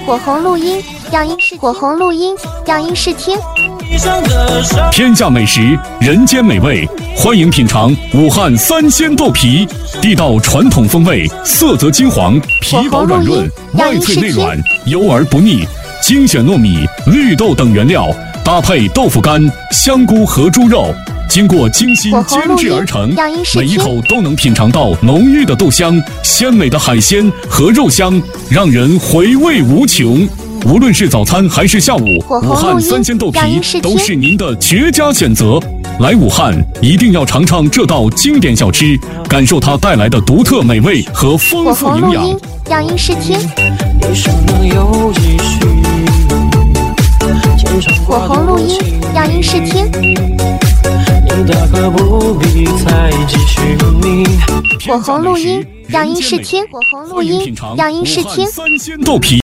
火红录音样音试火红录音样音试听。 天下美食，人间美味，欢迎品尝武汉三鲜豆皮，地道传统风味，色泽金黄，皮薄软润，外脆内软，油而不腻。精选糯米、绿豆等原料，搭配豆腐干、香菇和猪肉，经过精心煎制而成，每一口都能品尝到浓郁的豆香、鲜美的海鲜和肉香，让人回味无穷。无论是早餐还是下午，武汉三鲜豆皮都是您的绝佳选择。来武汉一定要尝尝这道经典小吃，感受它带来的独特美味和丰富营养。 样音试听。火红录音样音试听。火红录音样音试听。火红录音样音试听。 三鲜豆皮。